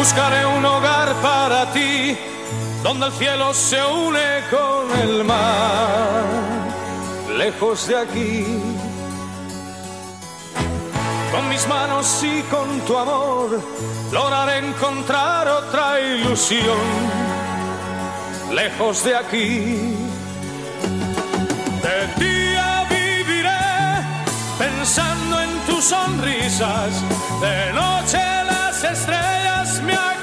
Buscaré un hogar para ti, donde el cielo se une con el mar, lejos de aquí. Con mis manos y con tu amor lograré encontrar otra ilusión, lejos de aquí. De día viviré pensando en tus sonrisas, de noche las estrellas me